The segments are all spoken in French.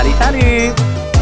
Salut.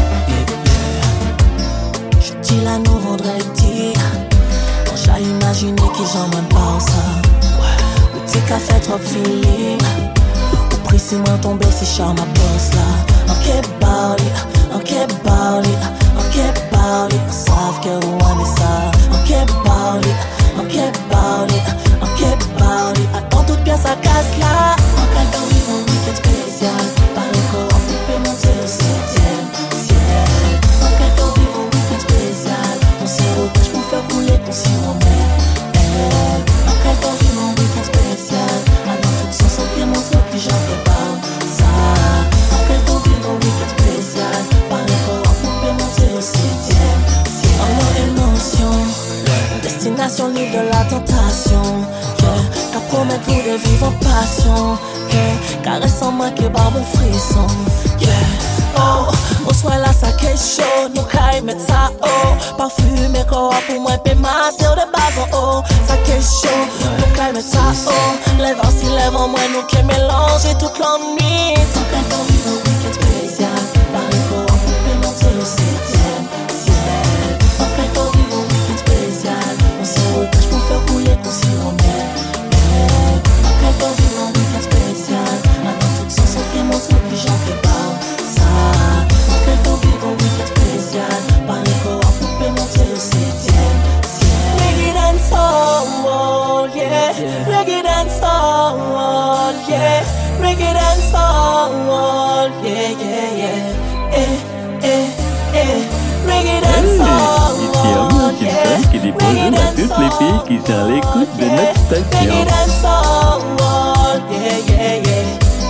Je dis là nous vendredi. Quand j'ai imaginé qu'ils en même pas ça. Ou t'es qu'à faire trop feeling. Ou pris si moi tombé si charme ma poste là. Ok body, ok body, ok body. On savent que vous aimez ça. Ok body, ok body, ok body. Attends toute pièce à casse là. En quelqu'un vivant un week-end spécial. Par le corps, on peut monter au 7e ciel. En quelqu'un vivant un week-end spécial. On s'y rotage pour faire couler qu'on s'y remet. En quelqu'un vivant un week-end spécial. Maintenant tout sens sans bien montrer que j'en fais pas ça. En quelqu'un vivant un week-end spécial. Par le corps, on peut monter au 7e ciel. En nos émotions, destination libre de la tentation. Qu'à promettre vous de vivre en passion. Caresse en moi qui bat mon frisson. Oh, on soit là ça qu'est chaud. Nous caille mettre ça haut. Parfumé corps pour moi et masser de base en haut. Ça qu'est chaud. Nous caille mettre ça haut. Lève en si lève en moi nous qui mélanger toute l'ennui. Tant qu'un temps vivre un week-end spécial. Par le corps on peut monter au 7e ciel. Tant qu'un temps vivre un week-end spécial. On s'y rotage pour faire couler qu'on s'y remet. Tant qu'un temps vivre un week-end spécial. Maintenant tout sens sans qu'il montre que j'en fais pas ça. Tant qu'un temps vivre un week-end spécial. Par le corps on peut monter au 7e ciel. Reggae dancehall, yeah. Reggae dancehall, yeah. Reggae dancehall, yeah, yeah, yeah. Reggae dancehall, yeah. Qui dit bonjour à toutes les filles qui sont à l'écoute de notre station. Reggae dancehall, yeah, yeah, yeah.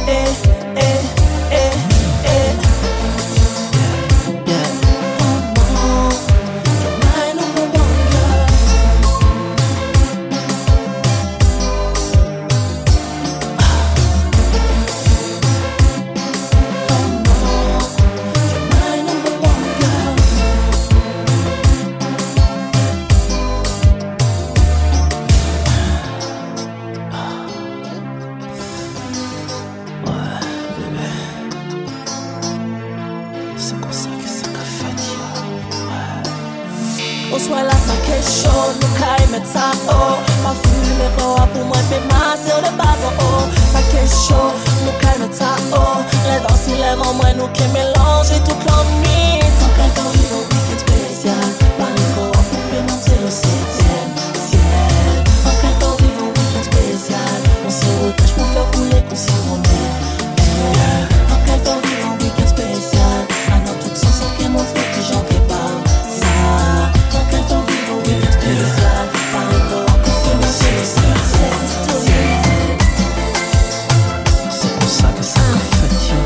On soit là ça qu'est chaud, nous caille mettre ça haut. Parfumé corps pour moi et masser de base en haut. Ça qu'est chaud, nous caille mettre ça haut. Lève en si lève en moi nous qui mélanger toute l'ennui. Tant qu'un temps vivre un week-end spécial. Par le corps on peut monter au 7e ciel. Tant qu'un temps vivre un week-end spécial. On s'y rotage pour faire couler qu'on s'y remet. Tant qu'un temps vivre un week-end spécial. Maintenant tout sens sans qu'il montre que j'en fais pas ça. Tant qu'un temps vivre un week-end spécial. Par le corps on peut monter au 7e ciel. C'est pour ça que ça fait yo.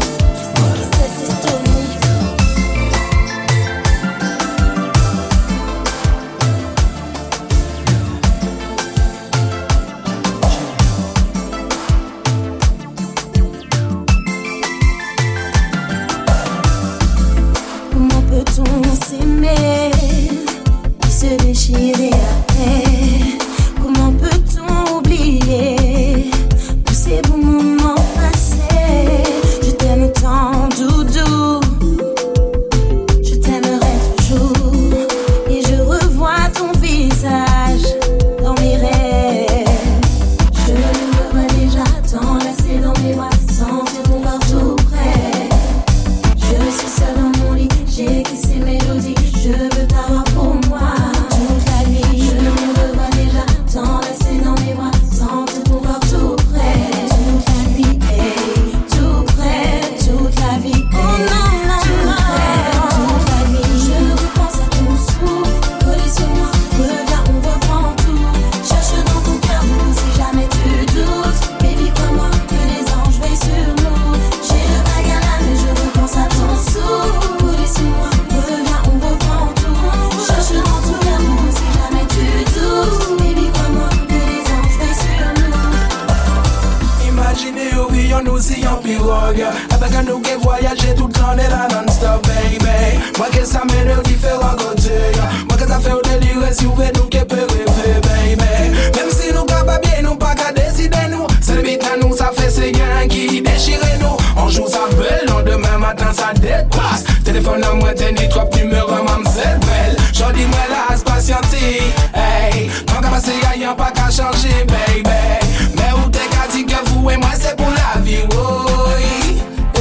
Comment peut-on s'aimer et se déchirer après? Comment peut-on oublier tous ces bons moments passés? Je t'aime tant, doudou. Je t'aimerai toujours. Et je revois ton visage dans mes rêves. Je me vois déjà t'enlacer dans mes bras, sentir ton corps tout près. Je suis seule dans mon lit, j'écris ces mélodies. Je veux t'avoir pour moi toute la nuit. Je me revois déjà t'enlacer dans mes bras, sentir ton corps tout près. Toute la nuit, hey, tout près, toute la vie, hey, tout près, toute la nuit. Je repense à ton souffle, collé sur moi, reviens, on reprend tout. Cherche dans ton cœur, si jamais tu doutes. Baby, crois-moi que les anges veillent sur nous. J'ai le bague à l'âme et je repense à ton souffle. Collé sur moi, reviens, on reprend tout. Cherche dans ton cœur, si jamais tu doutes. Baby, crois-moi que les anges veillent sur nous. Imaginez au vivant nous si en pirogue. Avec un nous qui voyager tout le temps de la non-stop, baby. Moi que ça mène de différents côtés. Moi que ça fait au délire si vous voulez nous qui peut rêver, baby. Même si nous pas bien, nous pas qu'à décider nous. C'est le beat à nous, ça fait c'est gain qui déchire nous. On joue ça belle, non demain matin quand ça dépasse. Téléphone à moi, t'es ni trop numéro, mademoiselle belle. J'en dis moi là, c'est patienter. Hey, quand on va passer, y'a pas qu'à changer, baby. Mais où t'es qu'à dire que vous et moi, c'est pour la vie, oui.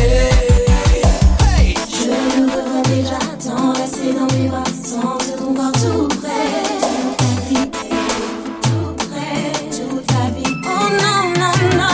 Hey. Je me revois déjà t'enlacer dans mes bras, sentir ton corps tout près. Tout près, toute la vie. Oh non, non, non.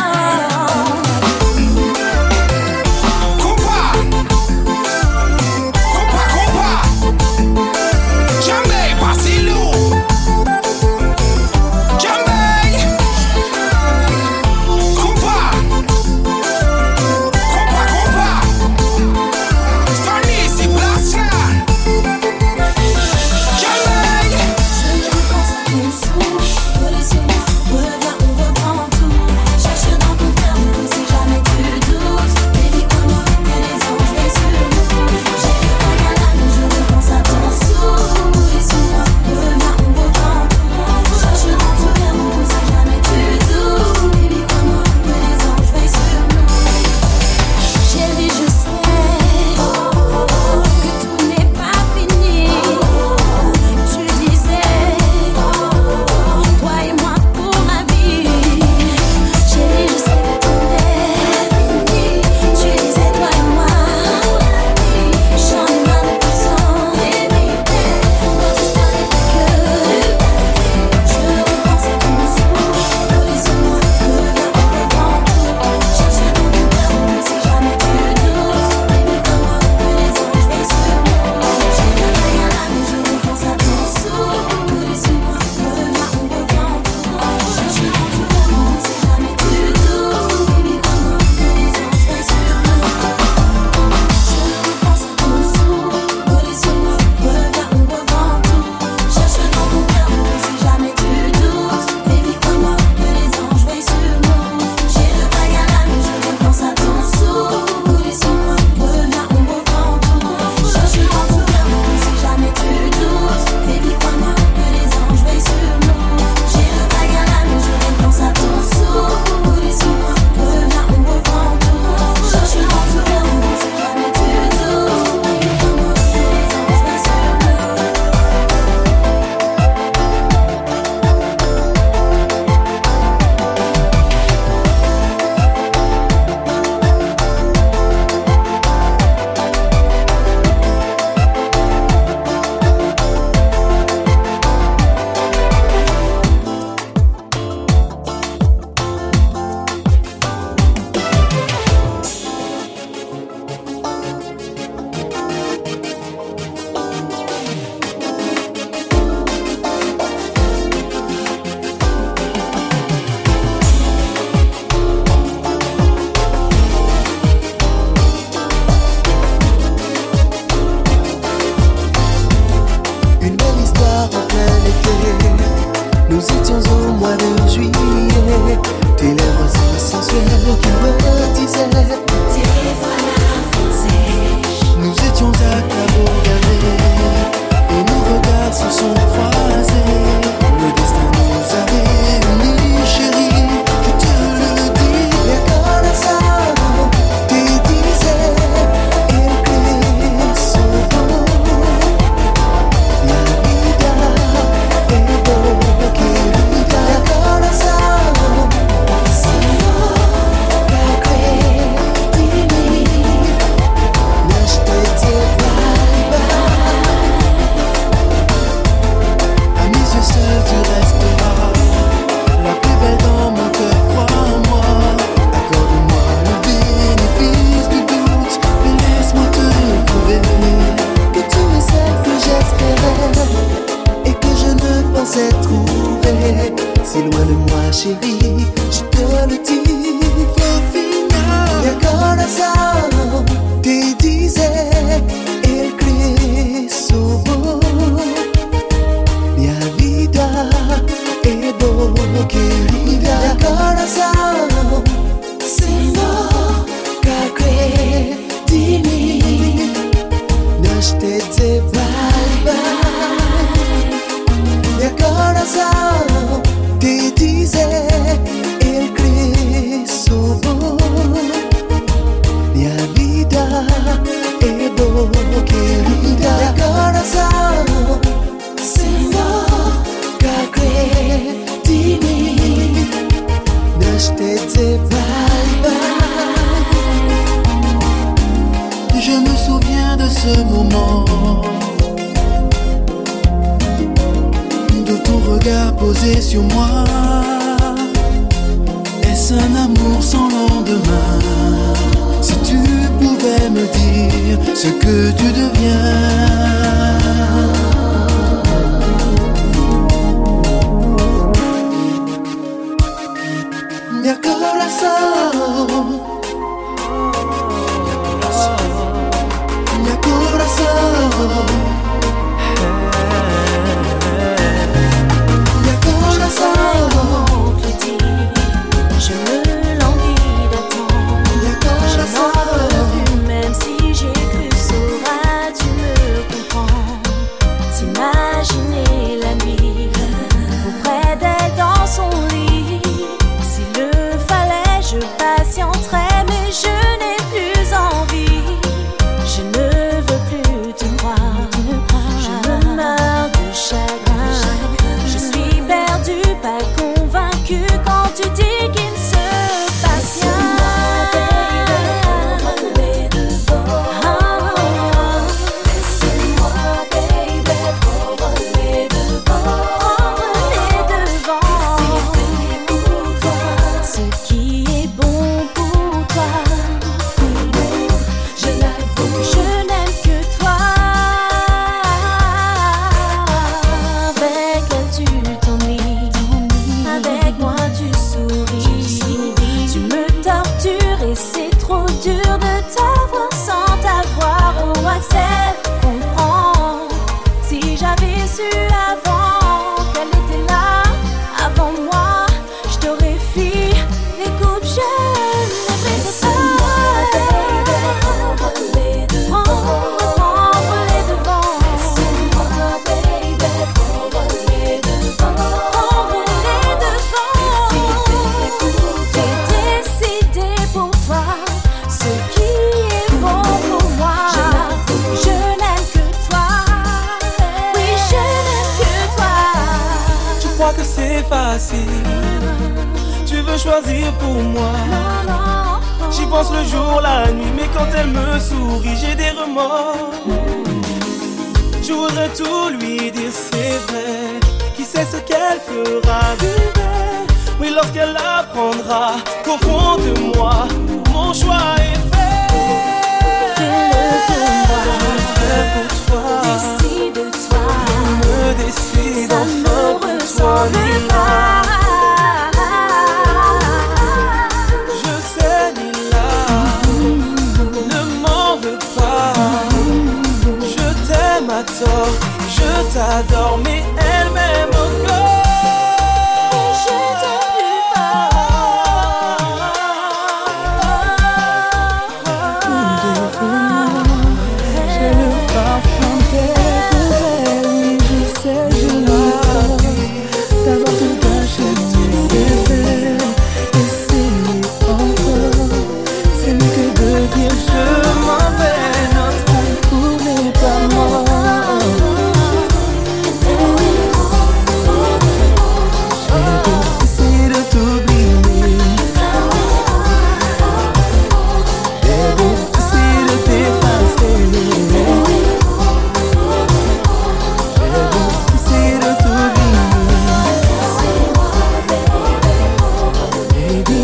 c'était bye bye. Je me souviens de ce moment, de ton regard posé sur moi. Est-ce un amour sans lendemain? Si tu pouvais me dire ce que tu deviens. Mi corazón, mi corazón, mi corazón. Je me languis d'attendre. Je n'en peux plus, même si j'ai cru, sauras-tu me comprendre? T'imaginer la nuit auprès d'elle dans son lit. S'il le fallait, je patienterais, mais je n'ai plus envie. Je ne veux plus te croire. Je me meurs de chagrin. Je suis perdue, pas convaincue quand tu dis qu'il ne se passe rien. Laisse-moi, baby, prendre les devants. Ce qui est bon pour toi, je l'avoue, je n'aime que toi. Avec elle tu t'ennuies, avec moi tu souris. Tu me tortures et c'est trop dur de t'avoir sans t'avoir. Oh, accepte, comprends. Si j'avais su avant qu'elle était là, avant moi, je t'aurais fui les coupes jeunes, les brisées pas. Prendre les devants. Laisse-moi, baby, prendre les devants. J'ai décidé pour toi ce qui est bon pour moi. Je n'aime que toi. Oui, je n'aime que toi. Tu crois que c'est facile? Tu veux choisir pour moi? J'y pense le jour, la nuit, mais quand elle me sourit, j'ai des remords. Je voudrais tout lui dire, c'est vrai. Qui sait ce qu'elle fera vivre? Oui, lorsqu'elle apprendra qu'au fond de moi, mon choix est fait. Fais-le pour moi. Décide-toi. Je me décide Ça enfin ne pour toi, ressemble Lila. pas. Je sais, Lila, ne m'en veux pas. Je t'aime à tort, je t'adore, mais elle m'aime encore. Je t'aime plus J'ai le parfum d'être belle, oui je sais, je l'ai d'avoir tout gâché, tout c'est fait. Essayer encore, c'est mieux que de dire je m'en vais. Notre amour n'est pas mort. J'ai beau essayer de t'oublier, j'ai beau essayer de t'effacer, j'ai beau essayer de t'oublier. Baby,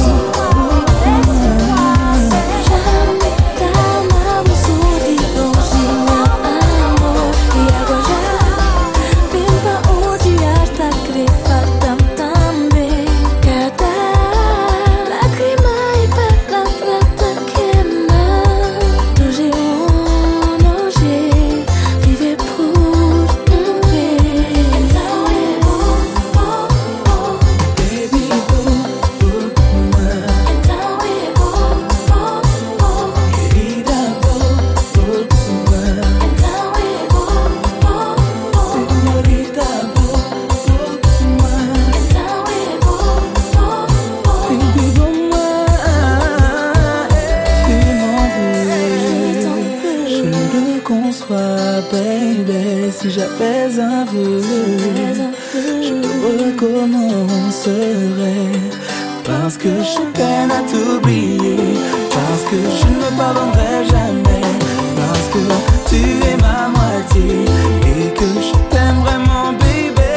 baby, si j'avais un vœu, je recommencerai par parce que je peine à t'oublier, parce que je ne me pardonnerai jamais, parce que tu es ma moitié et que je t'aime vraiment, baby.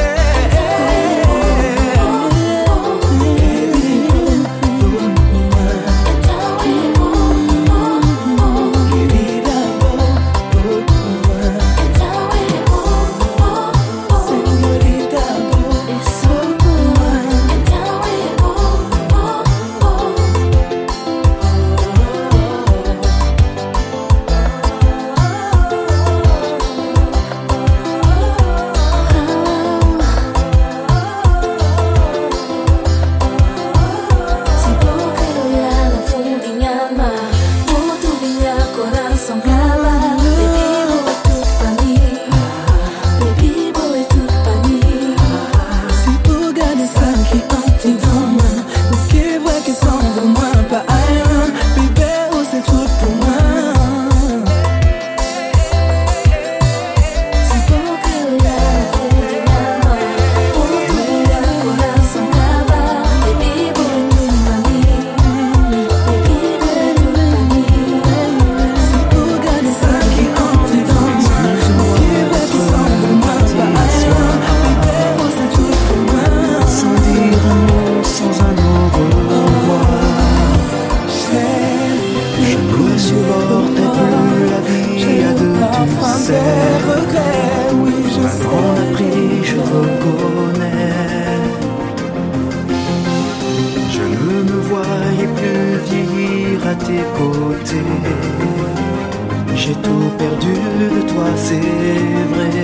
J'ai tout perdu de toi, c'est vrai.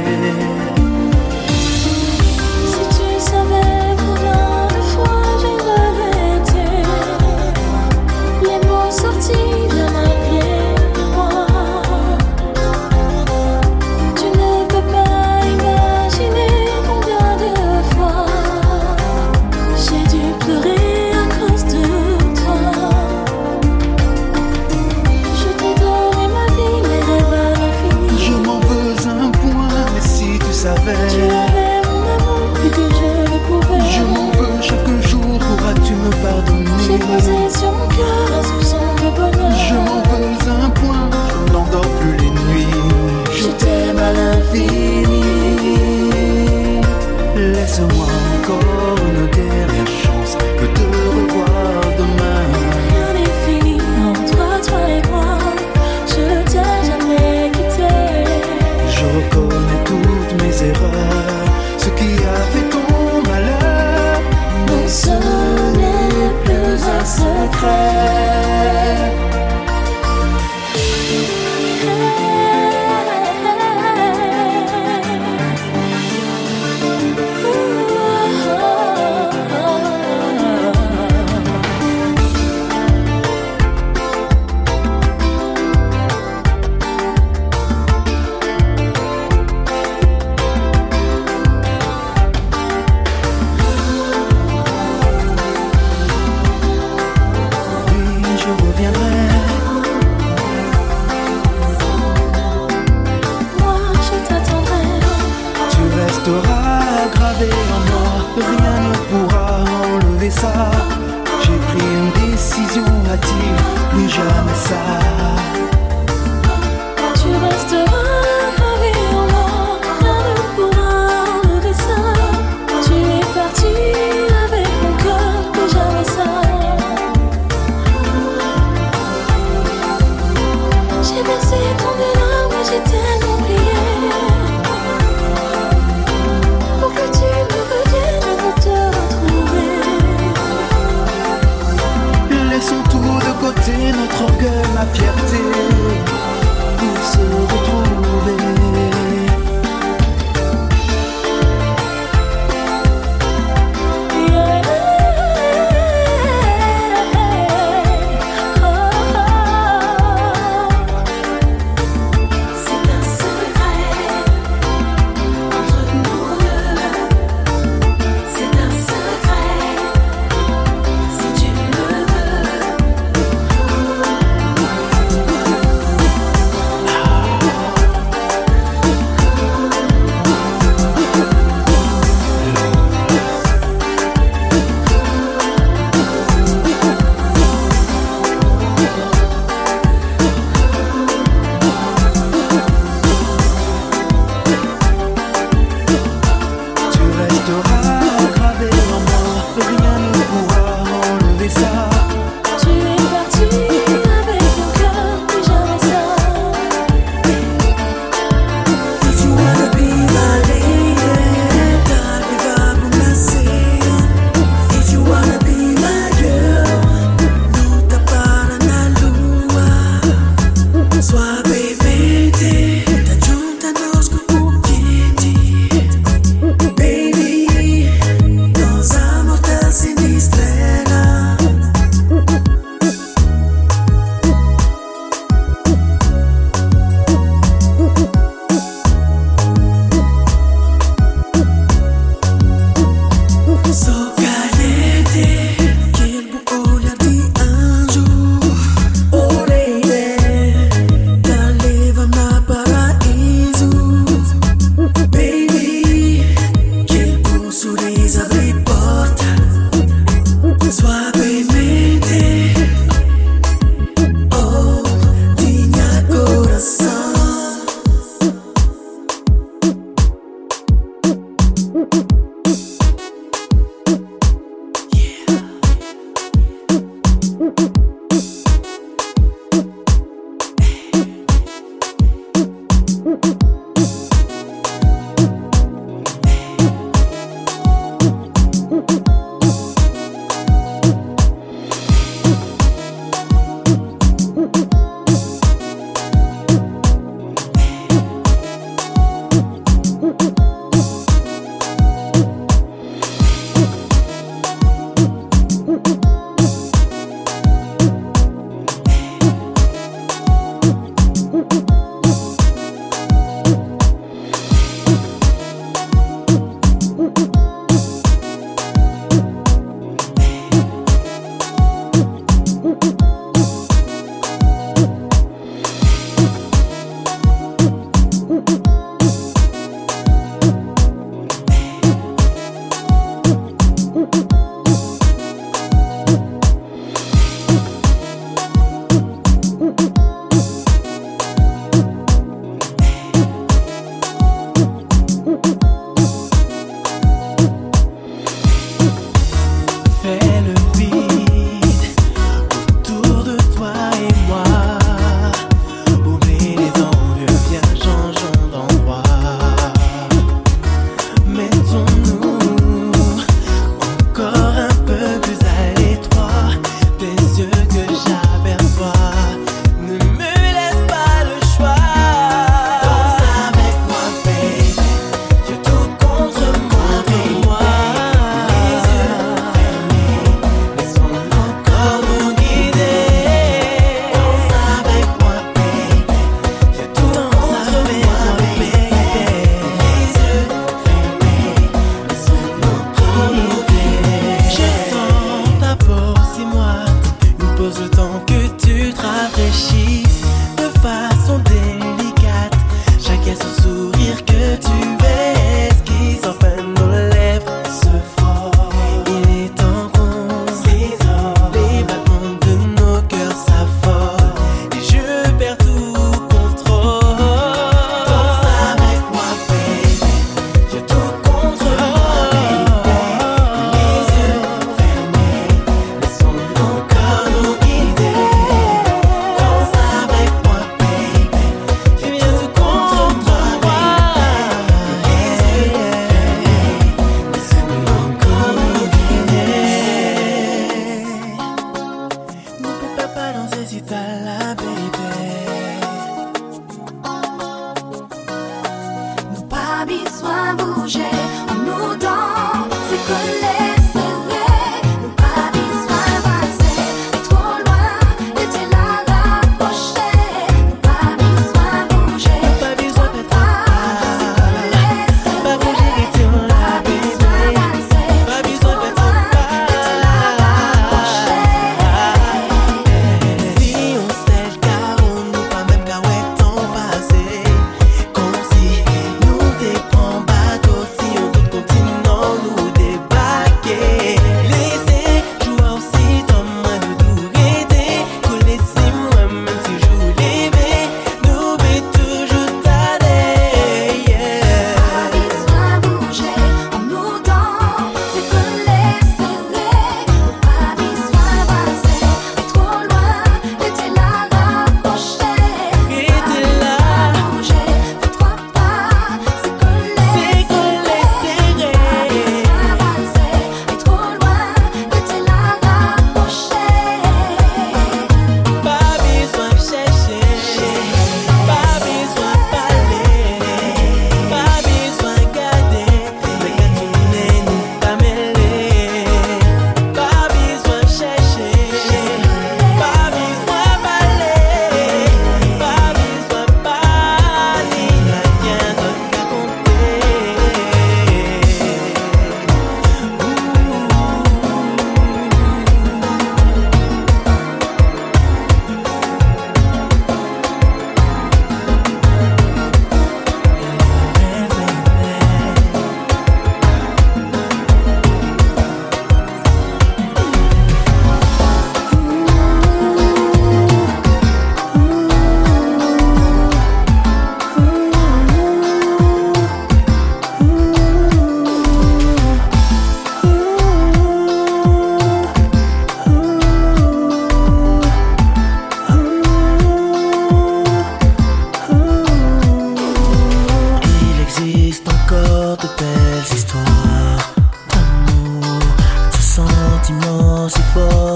Si tu savais combien de fois j'ai regretté les mots sortis de ma vieille voix, tu ne peux pas imaginer combien de fois j'ai dû pleurer à cause de toi. Je t'ai donné ma vie, mes rêves à l'infini. Je m'en veux un point, mais si tu savais, tu avais mon amour plus que je le pouvais. je m'en veux chaque jour, pourras-tu me pardonner? J'ai posé sur mon cœur un soupçon de bonheur. Je m'en veux un point, je n'endors plus les nuits. Je t'aime à l'infini. Laisse-moi encore une dernière chance de te revoir demain. Rien n'est fini entre toi et moi. Je ne t'ai jamais quitté. Je reconnais toutes mes erreurs, ce qui a fait ton malheur. Non, ce n'est plus un secret. Oui, je reviendrai. Moi, je t'attendrai. Tu resteras gravé en moi, rien ne pourra enlever ça. J'ai pris une décision hâtive, plus jamais ça. Tu resteras gravé en moi. Rien ne pourra enlever ça. Tu es parti avec mon cœur, plus jamais ça. J'ai versé tant de larmes, j'ai tellement prié pour que tu me reviennes, je veux te retrouver. Laissons tout de côté, notre orgueil, ma fierté, pour se retrouver. C'est un secret entre nous deux. C'est un secret si tu le veux.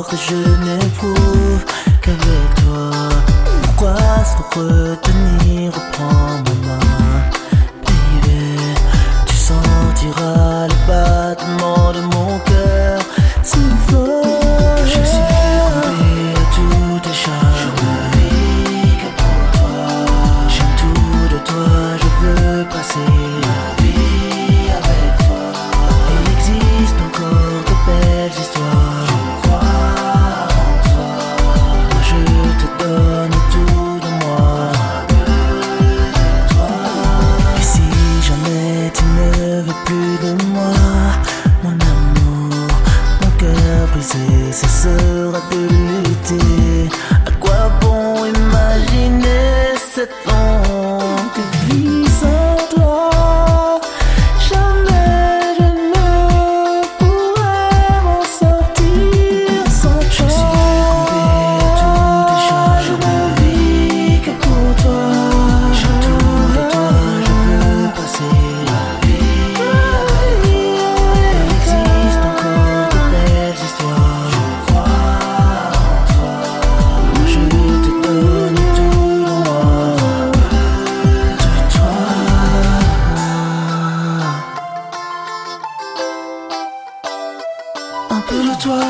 que je n'éprouve qu'avec toi. Pourquoi se retenir, reprends ma main, baby. Tu sentiras le battement de mon cœur s'il faut. Je suis tombé à tous tes charmes. Je ne vis que pour toi. J'aime tout de toi, je veux passer ma vie avec toi. Il existe encore de belles histoires. Je crois en toi. Moi je te donne tout de moi. De toi. Et si jamais tu ne veux plus de moi, mon amour, mon cœur brisé, ce sera de lutter. À quoi bon imaginer cette longue vie sans toi? Jamais je ne pourrais m'en sortir sans toi. Je suis tombé à tous tes charmes. Je ne vis que pour toi. J'aime tout de toi, je veux passer ma vie avec toi. Il existe encore de belles histoires. Je crois en toi. Moi je te donne tout de moi. De toi. Un peu de toi.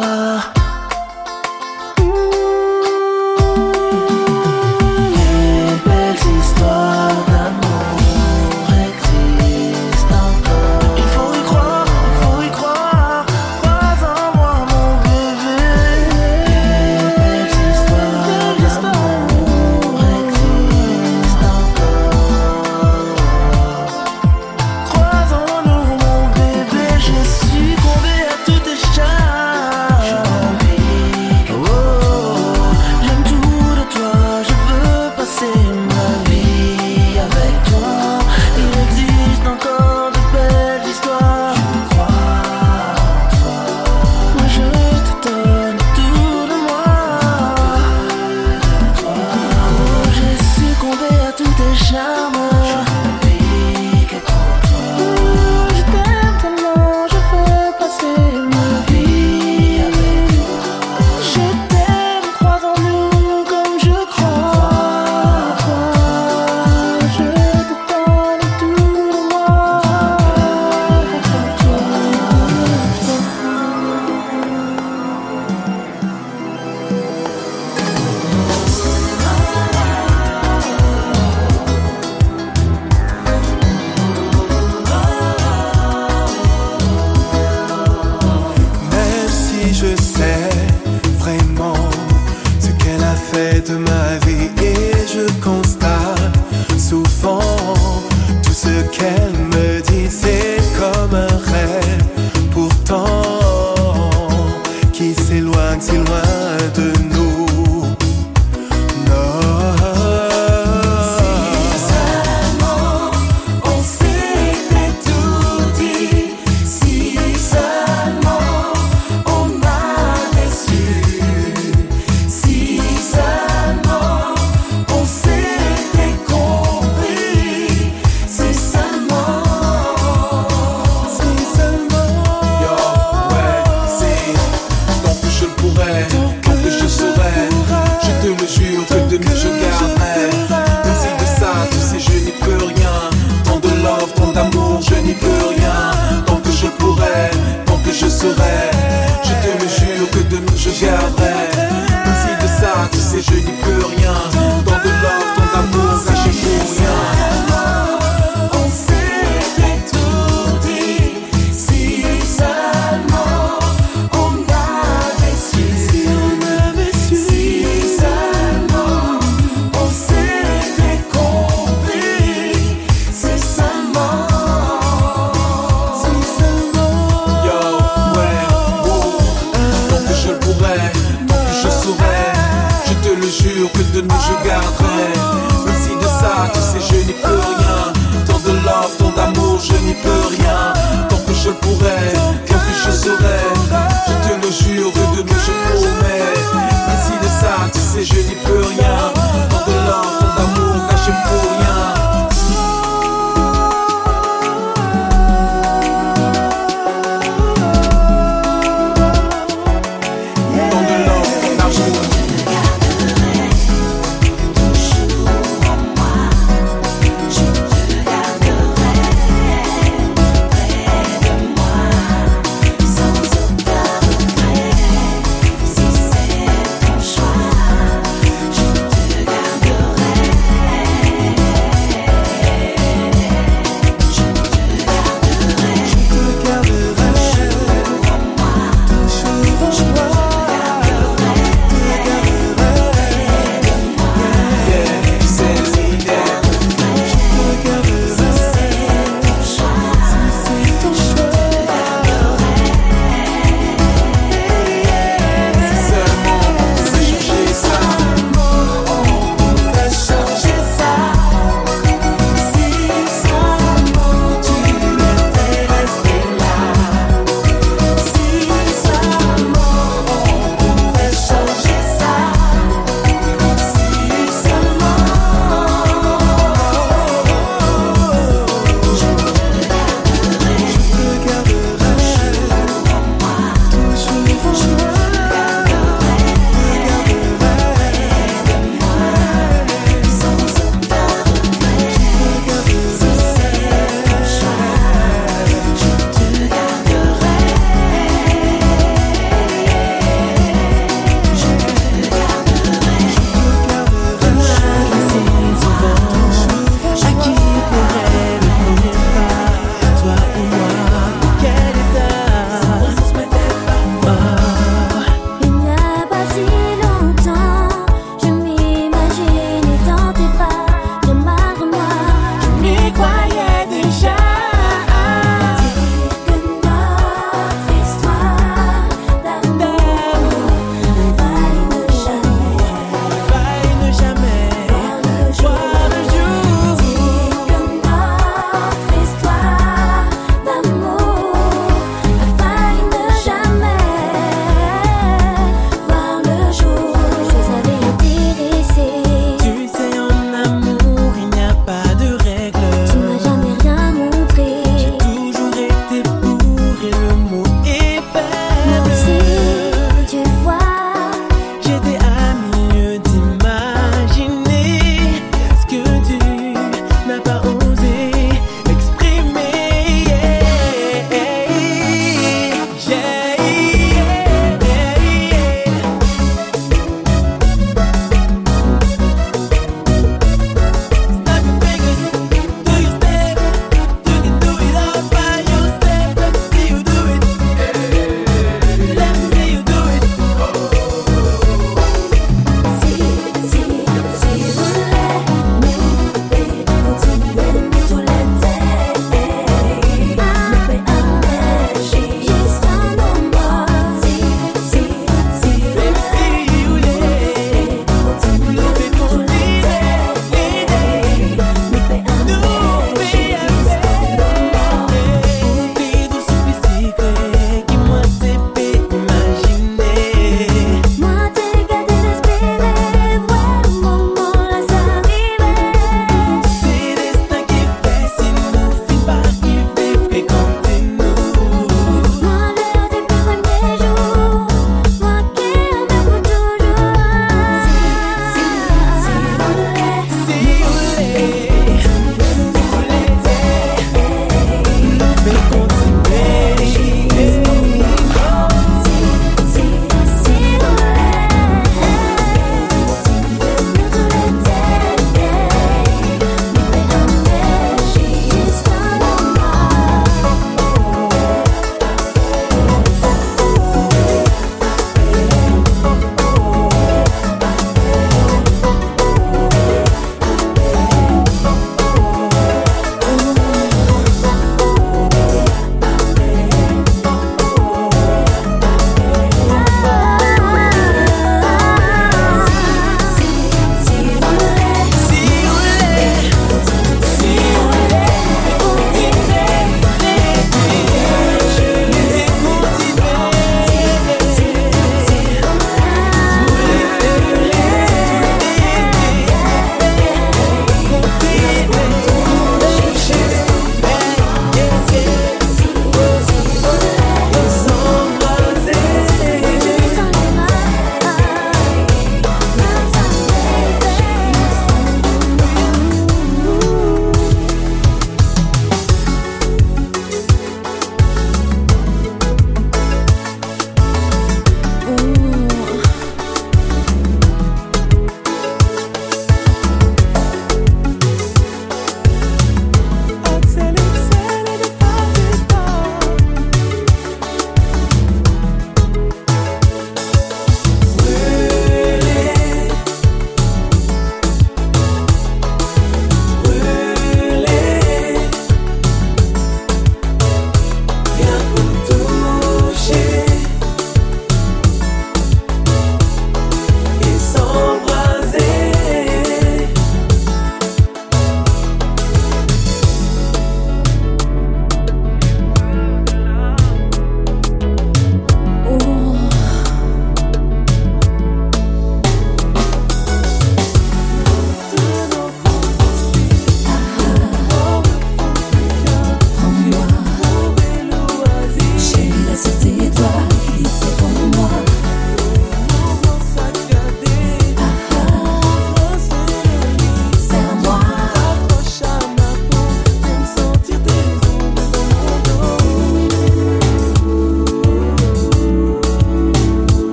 Les belles histoires d'amour existent encore. Il faut y croire, il faut y croire. Crois en moi, mon bébé. Les belles histoires d'amour existent encore. Crois en nous, mon bébé. Je suis tombé à tous tes charmes. Oh, j'aime tout de toi, je veux passer ma vie avec toi. Il existe encore de belles histoires. Je crois en toi. Moi je te donne tout de moi. Oh, j'ai succombé à tous tes charmes. Je ne vis que pour toi. Oh, je t'aime tellement, je veux passer ma vie avec toi. Je t'aime, crois en nous comme je crois en toi. Je te donne tout de moi. Même si je sais vraiment ce qu'elle a fait de ma vie, et je constate souvent tout ce qu'elle me dit, c'est comme un rêve pourtant qui s'éloigne si loin de nous. Non. Si seulement on s'était tout dit, si seulement on avait su, si seulement on s'était compris, si seulement. Yo, ouais, c'est tant que je le pourrais, tant que je saurais. Je te le jure que de nous je garderai. Même si de ça, tu sais, je n'y peux rien. Tant de love, tant d'amour, je n'y peux rien. Tant que je pourrais, tant que je saurais. Je te le jure que de nous je garderai. Même si de ça, tu sais, je n'y peux rien. Tant de love, tant d'amour, caché pour rien. On s'était tout dit, si seulement on avait su, si seulement on s'était compris, si seulement. Yo, ouais, wow. Tant que je le pourrais, tant que je saurais. Je te le jure que de nous je garderai. Même si de ça, tu sais, je n'y peux rien. Tant de love, tant d'amour, je n'y peux rien. Tant que je le pourrais, tant que je saurais. Je te le jure que de nous je promets. Même si de ça, tu sais, je n'y peux rien. Tant de love, tant d'amour, caché pour rien.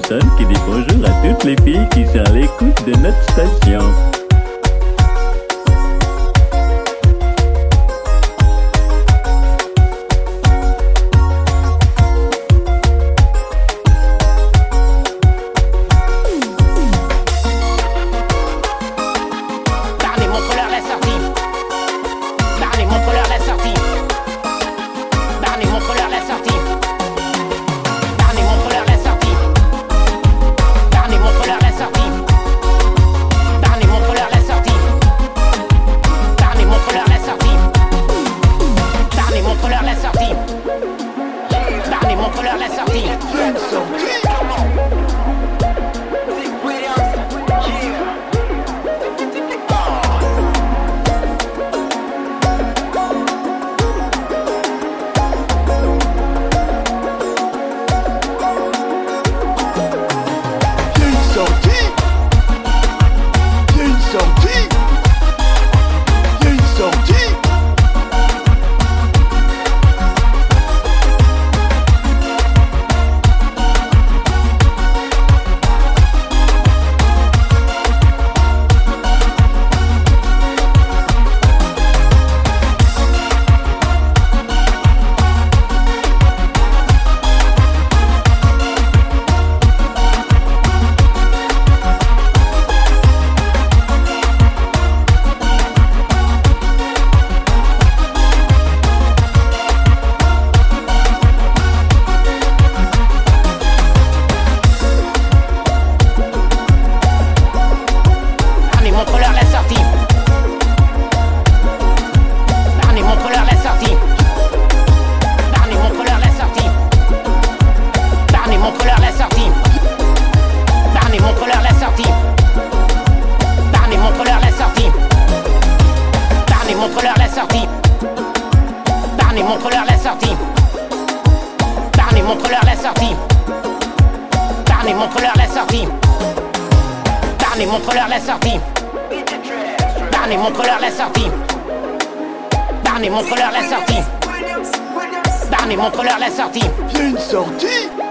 Wilson qui dit bonjour à toutes les filles qui sont à l'écoute de notre station. Montre-leur la sortie. Barney, montre-leur la sortie. Il y a une sortie.